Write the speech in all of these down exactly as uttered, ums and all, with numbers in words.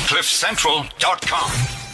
cliff central dot com.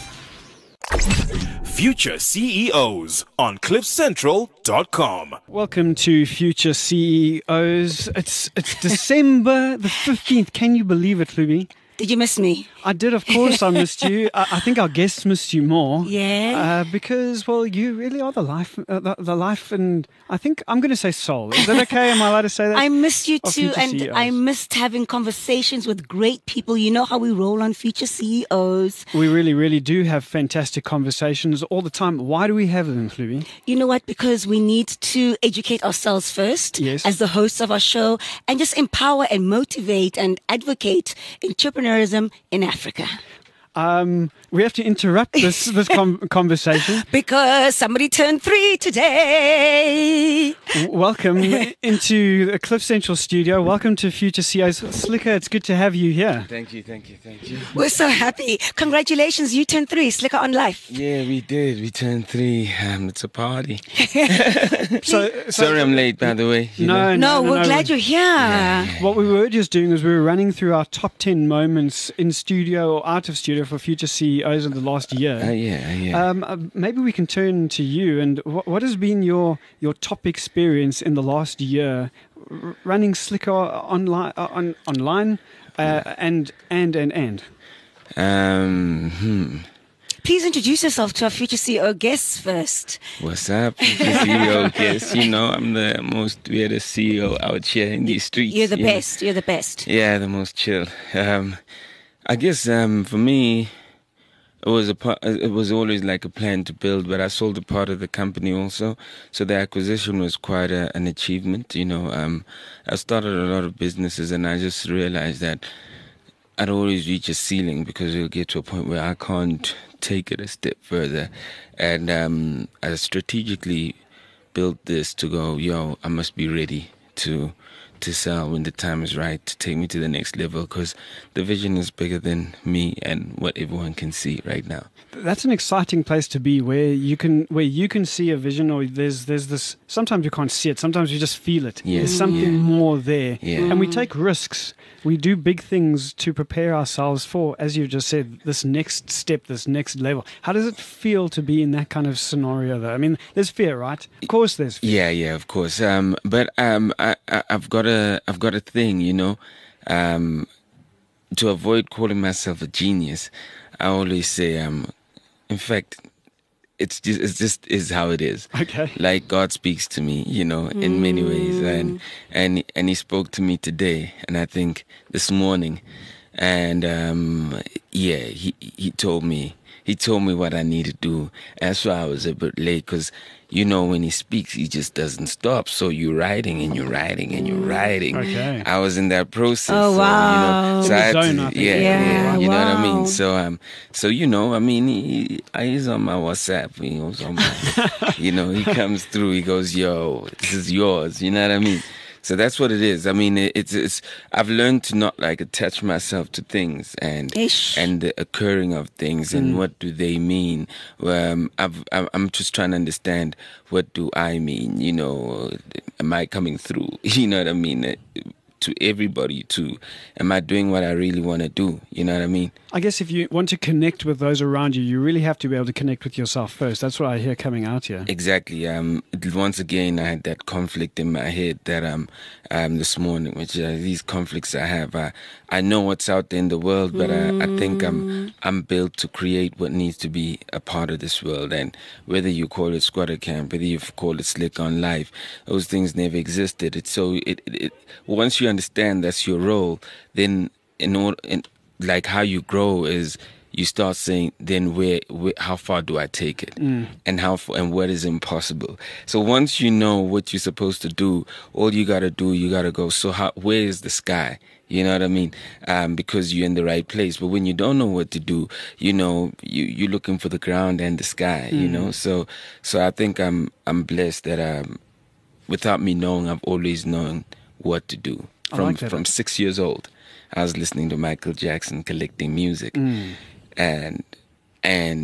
Future C E Os on cliff central dot com. Welcome to Future C E Os. It's it's December the fifteenth. Can you believe it, Luby? Did you miss me? I did, of course. I missed you. I, I think our guests missed you more. Yeah. Uh, because, well, you really are the life, uh, the, the life, and I think I'm going to say soul. Is that okay? Am I allowed to say that? I missed you Of too, Future and C E Os. I missed having conversations with great people. You know how we roll on Future C E Os. We really, really do have fantastic conversations all the time. Why do we have them, Luby? You know what? Because we need to educate ourselves first Yes. as the hosts of our show and just empower and motivate and advocate entrepreneurism in Africa. Um, we have to interrupt this this com- conversation. Because somebody turned three today. W- Welcome into the Cliff Central studio. Welcome to Future C E Os. Slicker, it's good to have you here. Thank you, thank you, thank you. We're so happy. Congratulations, you turned three. Slicker on life. Yeah, we did. We turned three. Um, it's a party. So, so Sorry I'm late, by the way. you no, know. no, No, no, we're no. glad you're here. What we were just doing is we were running through our top ten moments in studio or out of studio for Future C E Os of the last year. Uh, yeah, yeah. Um, uh, maybe we can turn to you. And wh- what has been your, your top experience in the last year r- running Slicker online, uh, on, online uh, and and and and? um, hmm. Please introduce yourself to our Future C E O guests first. What's up? C E O, yes, you know, I'm the most weirdest C E O out here in these streets. You're the you know. best. You're the best. Yeah, the most chill. Um, I guess um, for me, it was a part, it was always like a plan to build, but I sold a part of the company also, so the acquisition was quite a, an achievement. You know, um, I started a lot of businesses, and I just realized that I'd always reach a ceiling because it'll get to a point where I can't take it a step further, and um, I strategically built this to go, yo, I must be ready to. to sell when the time is right, to take me to the next level, because the vision is bigger than me and what everyone can see right now. That's an exciting place to be, where you can where you can see a vision, or there's there's this. Sometimes you can't see it. Sometimes you just feel it. Yeah, There's something yeah. more there, Yeah. and we take risks. We do big things to prepare ourselves for, as you just said, this next step, this next level. How does it feel to be in that kind of scenario, though? I mean, there's fear, right? Of course, there's fear. Yeah, yeah, of course. Um, but um, I, I, I've got a, I've got a thing, you know. Um, to avoid calling myself a genius, I always say, um, in fact, it's just, it's just is how it is. Okay. Like God speaks to me, you know, in many ways, and and and He spoke to me today, and I think this morning, and um, yeah, he he told me. He told me what I need to do. That's why I was a bit late, because, you know, when he speaks, he just doesn't stop. So you're writing and you're writing and you're writing. Okay. I was in that process. Oh, so, wow. You know, so In the I had zone, to, I think. yeah, Yeah, yeah, you know what I wow. mean? So, um, so you know, I mean, he, he's on my WhatsApp. He goes on my, you know, he comes through. He goes, yo, this is yours. You know what I mean? So that's what it is. I mean, it, it's it's. I've learned to not like attach myself to things and Ish. and the occurring of things and what do they mean. Um, I've, I'm I'm just trying to understand, what do I mean. You know, am I coming through? You know what I mean? To everybody, to am I doing what I really want to do? You know what I mean? I guess if you want to connect with those around you, you really have to be able to connect with yourself first. That's what I hear coming out here. Exactly. Um, once again, I had that conflict in my head that um, um, this morning, which uh, these conflicts I have. I, I know what's out there in the world, but I, I think I'm I'm built to create what needs to be a part of this world. And whether you call it squatter camp, whether you call it Slick on Life, those things never existed. It's so it, it, it once you understand that's your role, then in order in, like how you grow is you start saying, then where, where how far do I take it, mm. and how far, and what is impossible. So once you know what you're supposed to do, all you gotta do, you gotta go. So how, where is the sky? You know what I mean? Um, because you're in the right place. But when you don't know what to do, you know, you you're looking for the ground and the sky. Mm. You know, so so I think I'm I'm blessed that um, without me knowing, I've always known what to do I from like that. from six years old. I was listening to Michael Jackson collecting music, Mm. and and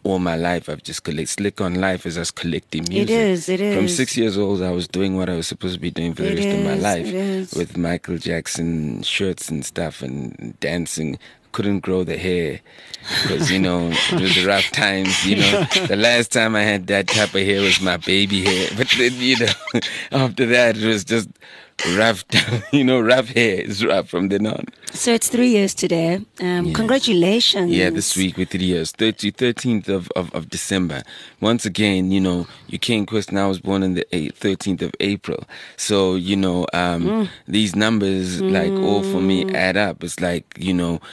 all my life I've just collected. Slick on life is us collecting music. It is, it is. From six years old, I was doing what I was supposed to be doing for the It rest of my is, life. it is. With Michael Jackson shirts and stuff and dancing. Couldn't grow the hair because, you know, it was the rough times. You know, the last time I had that type of hair was my baby hair. But then, you know, after that, it was just rough, you know, rough hair is rough from then on. So it's three years today. Um, Yeah. Congratulations. Yeah, this week with three years, thirteenth of, of, of December. Once again, you know, you can't question I was born on the thirteenth of April. So, you know, um, mm. these numbers, mm. like, all for me add up. It's like, you know,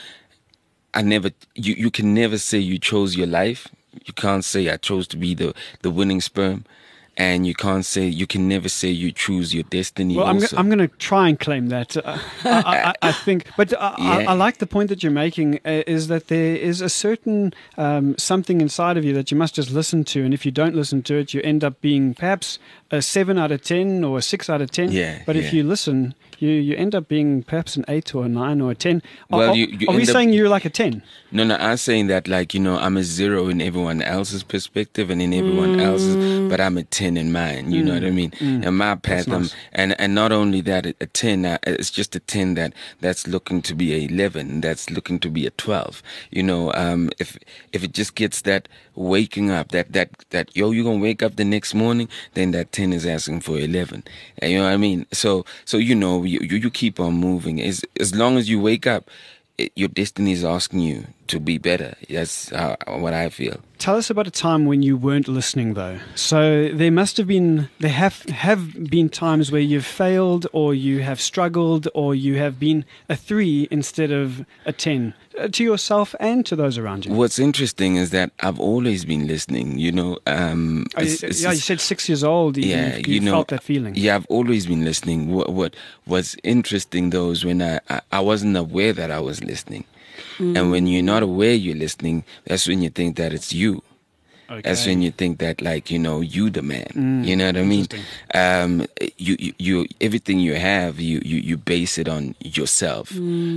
I never, you, you can never say you chose your life. You can't say I chose to be the, the winning sperm. And you can't say, you can never say you choose your destiny. Well, I'm, also. go- I'm going to try and claim that. Uh, I, I, I think, but uh, Yeah. I, I like the point that you're making uh, is that there is a certain um, something inside of you that you must just listen to. And if you don't listen to it, you end up being perhaps a seven out of ten or a six out of ten. Yeah, but if yeah. you listen, you, you end up being perhaps an eight or a nine or a ten. Well, are, you- you are we end up- saying you're like a ten? No, no, I'm saying that, like, you know, I'm a zero in everyone else's perspective and in everyone Mm. else's, but I'm a ten in mine, you know what I mean? In my path, That's I'm, nice. and, and not only that, a ten, uh, it's just a ten that, that's looking to be a eleven, that's looking to be a twelve. You know, um, if, if it just gets that waking up, that, that, that, yo, you're gonna wake up the next morning, then that ten is asking for eleven. And you know what I mean? So, so, you know, you, you, you keep on moving. As, as long as you wake up, it, your destiny is asking you to be better. That's uh, what I feel. Tell us about a time when you weren't listening, though. So there must have been, there have have been times where you've failed, or you have struggled, or you have been a three instead of a ten, uh, to yourself and to those around you. What's interesting is that I've always been listening. You know, um, Oh, you- it's- it's- yeah, you said six years old. You, yeah, you, you know, felt that feeling. Yeah, I've always been listening. What what what's interesting though is when I I, I wasn't aware that I was listening, and when you're not aware you're listening, that's when you think that it's you. That's when you think that, like, you know, you the man. Mm, you know what I mean? interesting. Um, you, you, you, everything you have, you, you, you base it on yourself.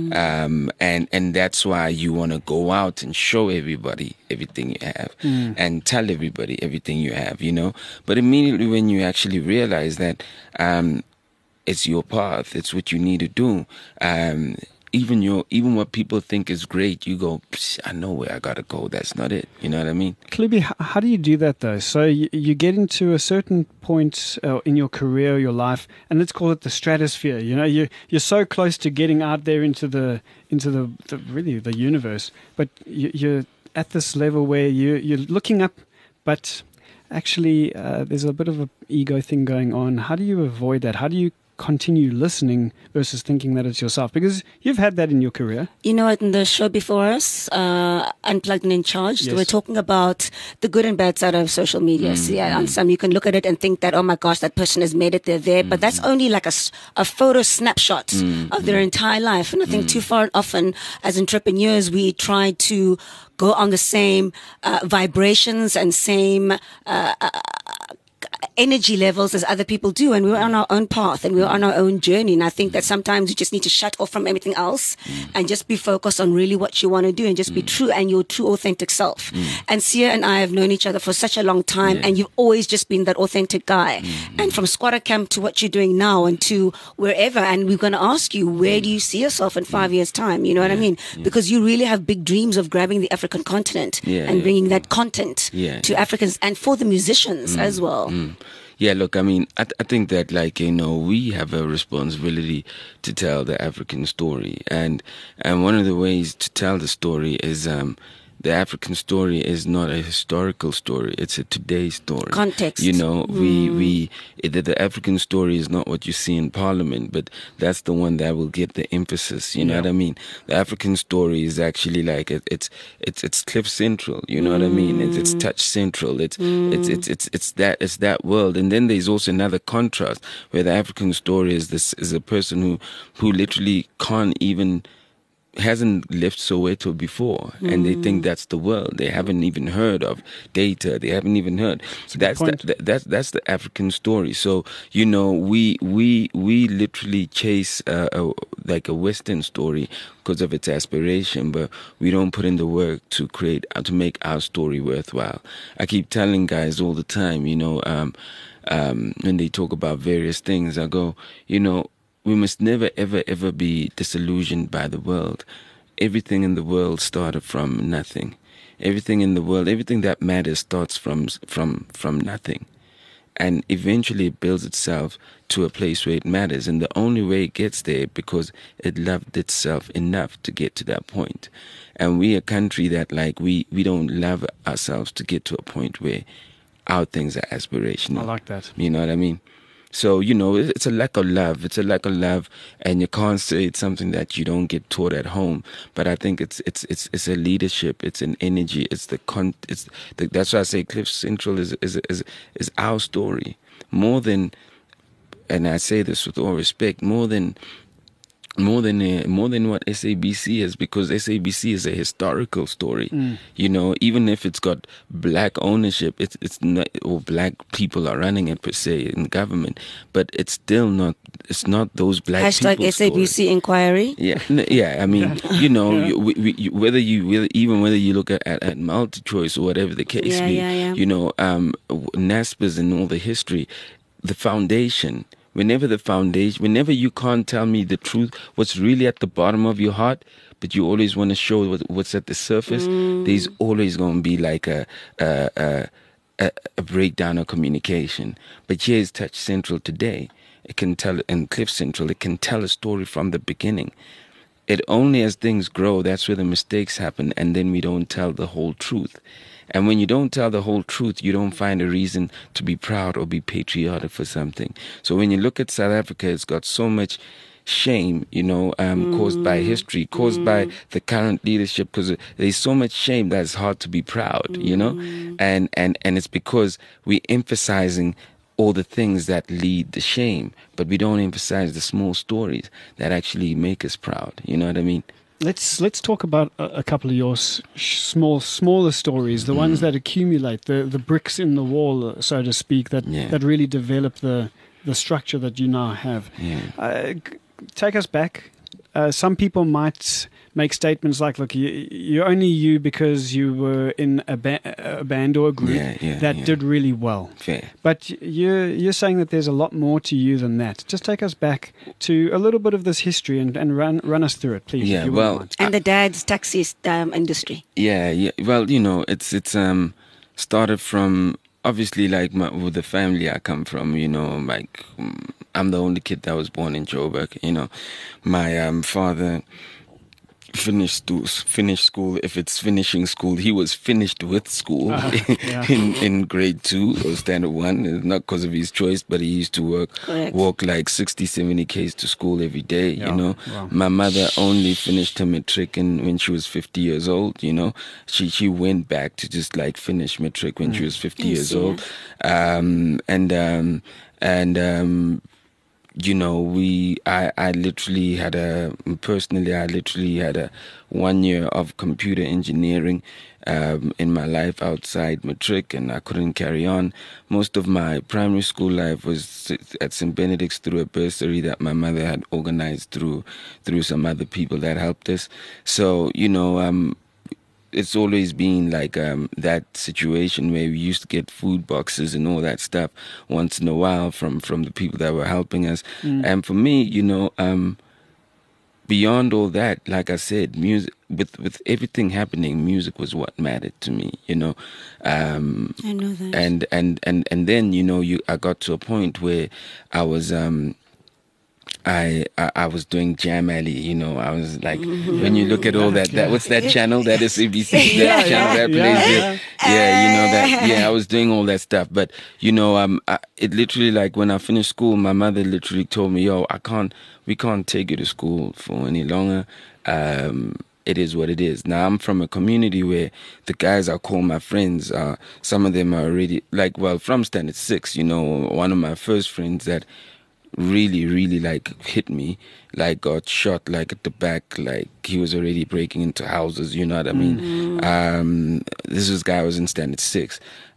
Um, and, and that's why you want to go out and show everybody everything you have Mm. and tell everybody everything you have, you know? But immediately when you actually realize that, um, it's your path, it's what you need to do, um, even your even what people think is great, you go, "Psh, I know where I gotta go. That's not it. You know what I mean? Klubi, h- how do you do that though? So you, you get into a certain point uh, in your career, your life, and let's call it the stratosphere. You know, you you're so close to getting out there into the into the, the really the universe, but you, you're at this level where you you're looking up, but actually uh, there's a bit of an ego thing going on. How do you avoid that? How do you continue listening versus thinking that it's yourself? Because you've had that in your career. You know, in the show before us, uh, Unplugged and In Charge, Yes. we're talking about the good and bad side of social media. So, yeah, on some you can look at it and think that, oh my gosh, that person has made it, they're there. But that's only like a, s- a photo snapshot of their entire life. And I think too far often as entrepreneurs, we try to go on the same uh, vibrations and same uh, energy levels as other people do, and we're on our own path and we're on our own journey. And I think that sometimes you just need to shut off from everything else and just be focused on really what you want to do and just be true and your true authentic self. And Sia and I have known each other for such a long time, and you've always just been that authentic guy. And from squatter camp to what you're doing now and to wherever, and we're going to ask you, where do you see yourself in five years time? You know what I mean? Because you really have big dreams of grabbing the African continent Yeah, and yeah, bringing that content Yeah, to yeah. Africans and for the musicians as well. Yeah, look, I mean, I, th- I think that, like, you know, we have a responsibility to tell the African story. And and one of the ways to tell the story is um, the African story is not a historical story. It's a today story. Context. You know, we, we the, the African story is not what you see in Parliament, but that's the one that will get the emphasis. You know what I mean? The African story is actually like, it, it's it's it's Cliff Central. You know what I mean? It's, it's Touch Central. It's, it's it's it's it's that it's that world. And then there's also another contrast where the African story is this is a person who who literally can't even hasn't left Soweto before, mm. and they think that's the world. They haven't even heard of data. They haven't even heard. That's the, that, that's that's the African story. So you know, we we we literally chase a, a, like a Western story because of its aspiration, but we don't put in the work to create to make our story worthwhile. I keep telling guys all the time, you know, um, um, when they talk about various things, I go, you know. We must never, ever, ever be disillusioned by the world. Everything in the world started from nothing. Everything in the world, everything that matters starts from from from nothing. And eventually it builds itself to a place where it matters. And the only way it gets there because it loved itself enough to get to that point. And we a country that like we, we don't love ourselves to get to a point where our things are aspirational. I like that. You know what I mean? So, you know, it's a lack of love. It's a lack of love, and you can't say it's something that you don't get taught at home. But I think it's it's it's it's a leadership. It's an energy. It's the con. It's the, that's why I say Cliff Central is is is is our story more than, and I say this with all respect, more than. More than uh, more than what S A B C is, because S A B C is a historical story. Mm. You know, even if it's got black ownership, it's it's not, or black people are running it per se in government, but it's still not. It's not those black Hashtag people's S A B C story. Inquiry. Yeah, n- yeah. I mean, you know, Yeah. you, we, we, you, whether you whether, even whether you look at, at, at multi-choice or whatever the case Yeah, be, yeah, yeah. you know, um, NASPA's and all the history, the foundation. Whenever the foundation, whenever you can't tell me the truth, what's really at the bottom of your heart, but you always want to show what, what's at the surface, mm. there's always going to be like a, a, a, a, a breakdown of communication. But here's Touch Central today. It can tell, and Cliff Central, it can tell a story from the beginning. It only as things grow, that's where the mistakes happen, and then we don't tell the whole truth. And when you don't tell the whole truth, you don't find a reason to be proud or be patriotic for something. So when you look at South Africa, it's got so much shame, you know, um, mm. caused by history, caused mm. by the current leadership, because there's so much shame that it's hard to be proud, mm. you know, and, and, and it's because we're emphasizing all the things that lead the shame, but we don't emphasize the small stories that actually make us proud. You know what I mean? Let's let's talk about a, a couple of your s- small smaller stories, the mm. ones that accumulate, the the bricks in the wall, so to speak, that yeah. that really develop the the structure that you now have. Yeah. Uh, g- take us back. Uh, some people might make statements like, "Look, you, you're only you because you were in a, ba- a band or a group yeah, yeah, that yeah. did really well." Fair. But you're you're saying that there's a lot more to you than that. Just take us back to a little bit of this history and, and run run us through it, please. Yeah, if you wouldn't well, mind. And the dad's taxi um, industry. Yeah, yeah. Well, you know, it's it's um started from obviously like my, with the family I come from. You know, like um, I'm the only kid that was born in Joburg. You know, my um father finished stu- finished school. If it's finishing school, he was finished with school Uh, yeah. in in grade two or standard one. It's not because of his choice, but he used to work Correct. walk like sixty, seventy k's to school every day. Yeah, You know, wow. my mother only finished her matric in, when she was fifty years old. You know, she she went back to just like finish matric when she was fifty Yes, years yeah. old, um, and um, and um, you know, we, I, I literally had a, personally, I literally had a one year of computer engineering um, in my life outside matric, and I couldn't carry on. Most of my primary school life was at Saint Benedict's through a bursary that my mother had organized through, through some other people that helped us. So, you know, um, it's always been like um, that situation where we used to get food boxes and all that stuff once in a while from, from the people that were helping us. Mm. And for me, you know, um, beyond all that, like I said, music, with, with everything happening, music was what mattered to me, you know. Um, I know that. And, and, and, and then, you know, you I got to a point where I was... Um, I, I I was doing Jam Alley, you know. I was like, mm-hmm. when you look at all that, that what's that channel? That is A B C, that Yeah, channel yeah, that yeah, plays yeah. it. Yeah, you know that. Yeah, I was doing all that stuff, but you know, um, I, it literally like when I finished school, my mother literally told me, "Yo, I can't, we can't take you to school for any longer." Um, it is what it is. Now I'm from a community where the guys I call my friends, uh, some of them are already like, well, from standard six. You know, one of my first friends that really, really like hit me, like got shot like at the back, like he was already breaking into houses, you know what I mean? Mm-hmm. Um, this was guy was in standard six.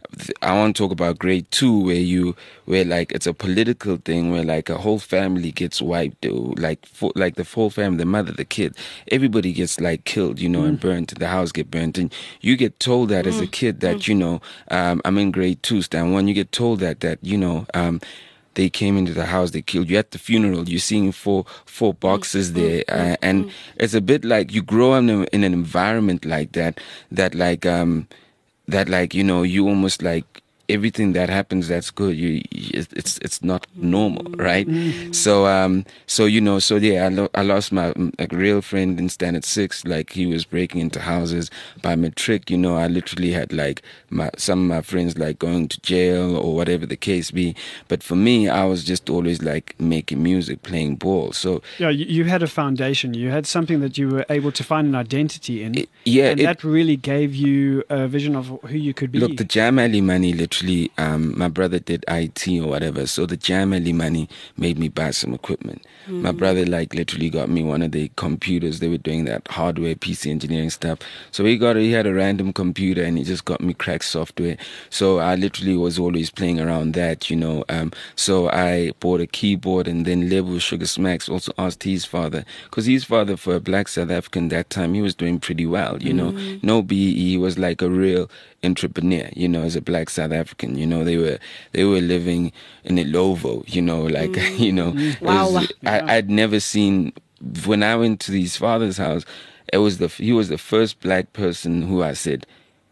I want to talk about grade two, where you, where like it's a political thing, where like a whole family gets wiped, or like for, like the whole family, the mother, the kid, everybody gets like killed, you know, mm. and burnt. The house get burnt, and you get told that mm. as a kid that mm. you know, um, I'm in grade two, stand one. You get told that that you know, um, they came into the house, they killed you. At the funeral, you're seeing four four boxes there, uh, and it's a bit like you grow up in, a, in an environment like that, that like um. that like, you know, you almost like everything that happens that's good, you, you it's it's not normal, right? Mm-hmm. So um so you know so yeah I, lo- I lost my like real friend in standard six. Like he was breaking into houses. By matric, you know, I literally had like my some of my friends like going to jail or whatever the case be. But for me, I was just always like making music, playing ball. So yeah, you, you had a foundation. You had something that you were able to find an identity in. It, yeah, and it, that really gave you a vision of who you could be. Look, the Jam Alley money literally. Um, my brother did I T or whatever, so the Jam Alley money made me buy some equipment. Mm. My brother like literally got me one of the computers. They were doing that hardware P C engineering stuff. So he got he had a random computer and he just got me crack software. So I literally was always playing around that, you know. Um, so I bought a keyboard, and then Lebo Sugar Smacks also asked his father, because his father, for a black South African that time, he was doing pretty well, you know. Mm. No B E, he was like a real entrepreneur, you know, as a black South African. You know, they were they were living in a Lovo, you know, like mm. you know. Wow. Was, I, I'd never seen, when I went to his father's house, it was the he was the first black person who I said,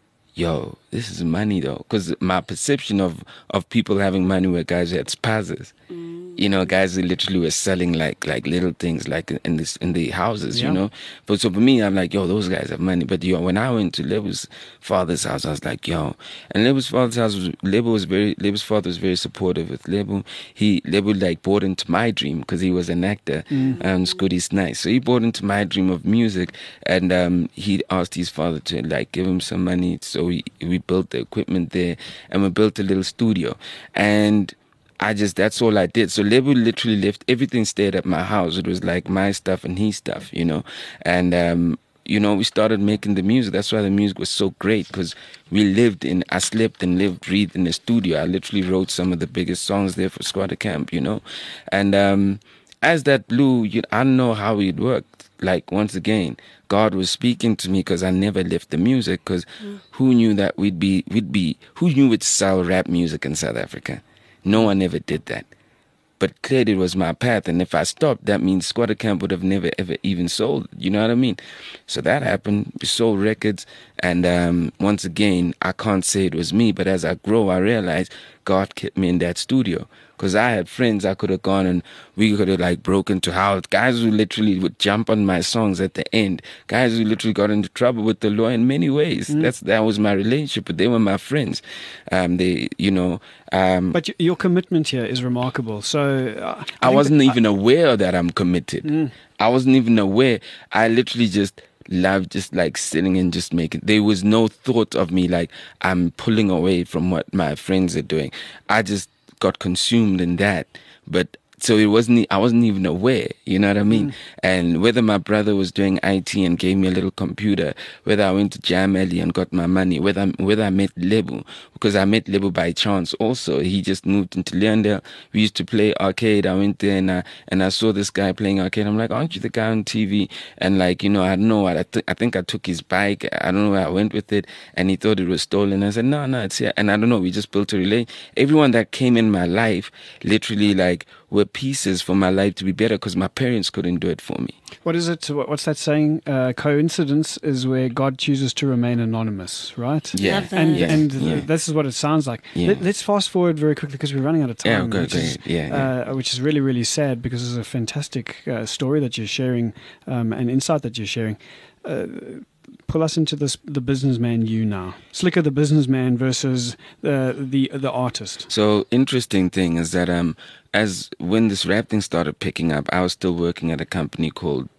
yo, this is money though, because my perception of of people having money were guys who had spazas. Mm. You know, guys who literally were selling like like little things like in this in the houses, yeah. you know. But so for me, I'm like, yo, those guys have money. But yo, when I went to Lebo's father's house, I was like, yo, and Lebo's father's house was Lebo was very Lebo's father was very supportive with Lebo. He Lebo like bought into my dream because he was an actor, mm. um, Scooty's nice. So he bought into my dream of music, and um, he asked his father to like give him some money. So we we built the equipment there, and we built a little studio, and I just, that's all I did. So Lebo literally left, everything stayed at my house. It was like my stuff and his stuff, you know. And, um, you know, we started making the music. That's why the music was so great, because we lived in, I slept and lived, breathed in the studio. I literally wrote some of the biggest songs there for Squatter Camp, you know. And um, as that blew, you, I don't know how it worked. Like, once again, God was speaking to me, because I never left the music, because mm. who knew that we'd be, we'd be, who knew we'd sell rap music in South Africa? No one ever did that. But clearly it was my path. And if I stopped, that means Squatter Camp would have never, ever even sold. You know what I mean? So that happened. We sold records. And um, once again, I can't say it was me. But as I grow, I realize God kept me in that studio. Because I had friends, I could have gone and we could have like broken to house. Guys who literally would jump on my songs at the end. Guys who literally got into trouble with the law in many ways. Mm. That's That was my relationship, but they were my friends. Um, they, you know. Um, but y- your commitment here is remarkable. So uh, I, I wasn't that, even I, aware that I'm committed. Mm. I wasn't even aware. I literally just loved just like sitting and just making. There was no thought of me like I'm pulling away from what my friends are doing. I just got consumed in that. But so it wasn't, I wasn't even aware, you know what I mean? Mm. And whether my brother was doing I T and gave me a little computer, whether I went to Jam Alley and got my money, whether whether I met Lebo, because I met Lebo by chance also. He just moved into Leondale. We used to play arcade. I went there and I, and I saw this guy playing arcade. I'm like, aren't you the guy on T V? And like, you know, I don't know what, I, th- I think I took his bike. I don't know where I went with it. And he thought it was stolen. I said, no, no, it's here. And I don't know, we just built a relay. Everyone that came in my life, literally like, were pieces for my life to be better, because my parents couldn't do it for me. What is it? What's that saying? Uh, coincidence is where God chooses to remain anonymous, right? Yeah. And, yeah. and yeah. this is what it sounds like. Yeah. Let, let's fast forward very quickly, because we're running out of time. Yeah, okay, which, okay. Is, yeah, yeah. Uh, which is really, really sad, because it's a fantastic uh, story that you're sharing, um, and insight that you're sharing. Uh, pull us into this, the businessman you now. Slicker the businessman versus uh, the the artist. So interesting thing is that um as when this rap thing started picking up, I was still working at a company called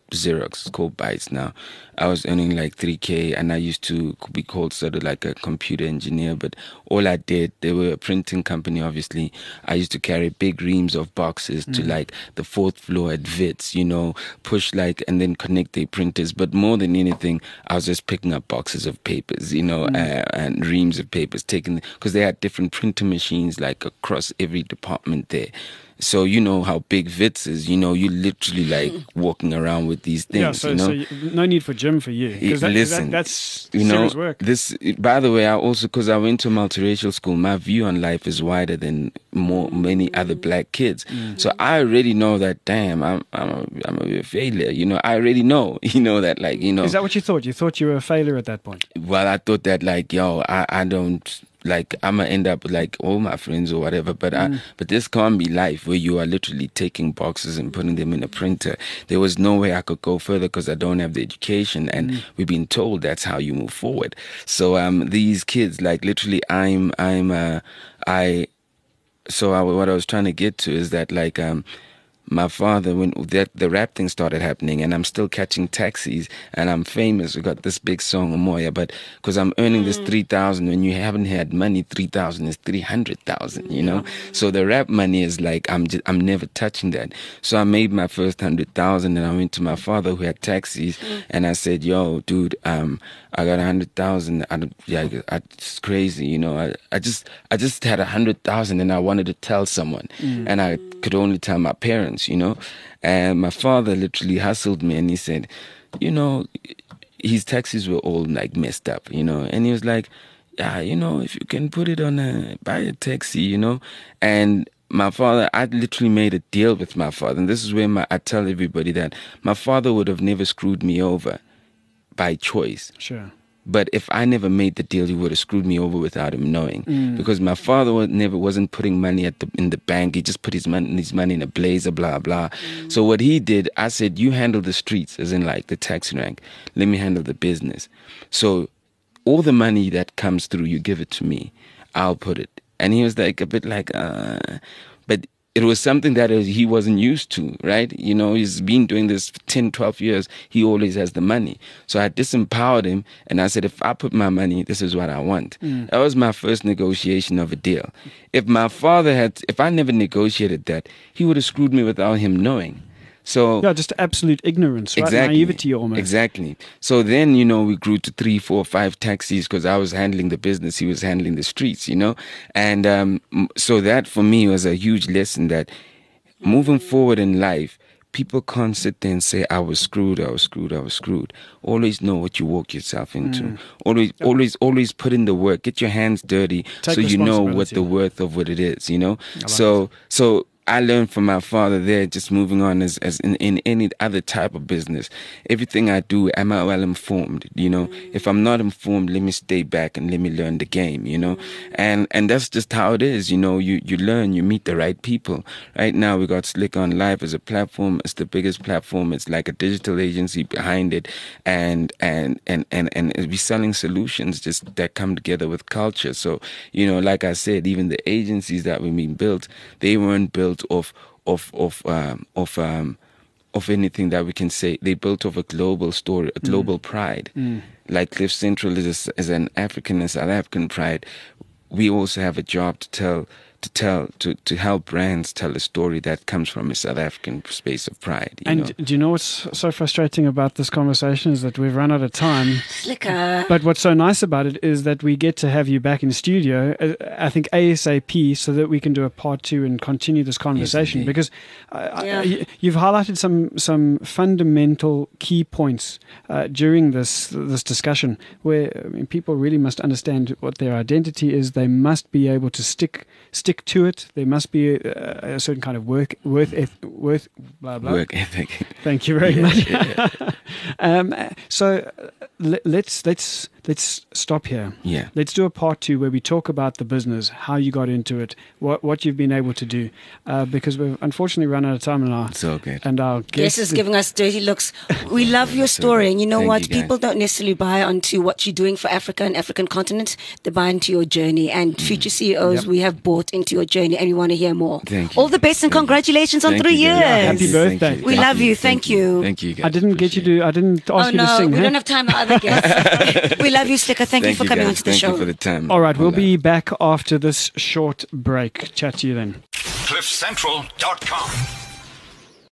Xerox. It's called Bytes now. I was earning like three K, and I used to be called sort of like a computer engineer. But all I did, they were a printing company, obviously. I used to carry big reams of boxes mm. to like the fourth floor at Wits, you know, push like and then connect their printers. But more than anything, I was just picking up boxes of papers, you know, mm. uh, and reams of papers, taking because they had different printer machines like across every department there. So you know how big Wits is. You know, you literally like walking around with these things. Yeah, so, you know? so you, no need for gym for you. Because that, Listen, that, that's you know, serious work. This, by the way, I also because I went to a multiracial school, my view on life is wider than more many other black kids. Mm. So I already know that. Damn, I'm I'm a, I'm a failure. You know, I already know. You know that, like, you know. Is that what you thought? You thought you were a failure at that point? Well, I thought that, like, yo, I I don't. Like I'm gonna end up with like all my friends or whatever, but mm. I, but this can't be life where you are literally taking boxes and putting them in a printer. There was no way I could go further because I don't have the education, and mm. we've been told that's how you move forward. So um, these kids, like literally, I'm I'm uh, I. So I, what I was trying to get to is that like um. my father, when that the rap thing started happening, and I'm still catching taxis, and I'm famous. We got this big song, Moya, but because I'm earning mm. this three thousand, when you haven't had money, three thousand is three hundred thousand. You know, so the rap money is like I'm just, I'm never touching that. So I made my first hundred thousand, and I went to my father who had taxis, mm. and I said, "Yo, dude, um, I got a hundred thousand. I don't, yeah, I, it's crazy. You know, I, I just, I just had a hundred thousand, and I wanted to tell someone, mm. and I could only tell my parents." You know, and my father literally hustled me, and he said, you know, his taxis were all like messed up, you know, and he was like, yeah, you know, if you can put it on a, buy a taxi, you know, and my father, I literally made a deal with my father, and this is where my, I tell everybody that my father would have never screwed me over by choice. Sure. But if I never made the deal, he would have screwed me over without him knowing. Mm. Because my father was never wasn't putting money at the in the bank. He just put his money his money in a blazer, blah blah. Mm. So what he did, I said, you handle the streets, as in like the taxi rank. Let me handle the business. So all the money that comes through, you give it to me. I'll put it. And he was like a bit like, uh, but. It was something that he wasn't used to, right? You know, he's been doing this for ten, twelve years. He always has the money. So I disempowered him, and I said, if I put my money, this is what I want. Mm. That was my first negotiation of a deal. If my father had, if I never negotiated that, he would have screwed me without him knowing. So yeah, just absolute ignorance, right? Exactly, naivety almost. Exactly. So then, you know, we grew to three, four, five taxis because I was handling the business, he was handling the streets, you know. And um, so that for me was a huge lesson that moving forward in life, people can't sit there and say, I was screwed, I was screwed, I was screwed. Always know what you walk yourself into. Mm. Always, yep. always, always put in the work. Get your hands dirty Take so you know what the worth of what it is, you know. Like so, it. so. I learned from my father there, just moving on as, as in, in any other type of business. Everything I do, am I well informed? You know, if I'm not informed, let me stay back and let me learn the game, you know? And and that's just how it is, you know, you, you learn, you meet the right people. Right now we got Slick On Live as a platform. It's the biggest platform. It's like a digital agency behind it. And and and and, and we're selling solutions just that come together with culture. So, you know, like I said, even the agencies that we've been built, they weren't built of of of um, of um, of anything that we can say. They built of a global story, a global mm. pride. Mm. Like Cliff Central is, a, is an African and South African pride. We also have a job to tell to tell to, to help brands tell a story that comes from a South African space of pride. You and know? Do you know what's so frustrating about this conversation is that we've run out of time. Slicker. But what's so nice about it is that we get to have you back in studio, uh, I think ASAP, so that we can do a part two and continue this conversation. Yes, because uh, yeah. I, you've highlighted some some fundamental key points uh, during this this discussion where I mean, people really must understand what their identity is. They must be able to stick stick to it. There must be a, a certain kind of work worth eth- worth blah blah work ethic. Thank you very yeah, much. Yeah. um, so uh, let, let's let's let's stop here. Yeah. Let's do a part two where we talk about the business, how you got into it, what what you've been able to do, uh, because we've unfortunately run out of time now. It's all good. And our Guest guest is giving us dirty looks. We love your story, and you know Thank what? you, guys. People don't necessarily buy onto what you're doing for Africa and African continent. They buy into your journey. And future C E Os, Yep. we have bought into your journey, and we want to hear more. Thank you. All the best and Thank you. congratulations on Thank three you, years. guys. Happy Thank you, birthday. thank you, We thank love you, thank you. Thank you, guys. I didn't get you Appreciate to. I didn't ask Oh you to no, sing. we hey? don't have time for other guests. We love you, Slicker. Thank, you Thank for you, coming guys. onto the Thank show. you for the time. All right, we'll Hold on. be back after this short break. Chat to you then. cliff central dot com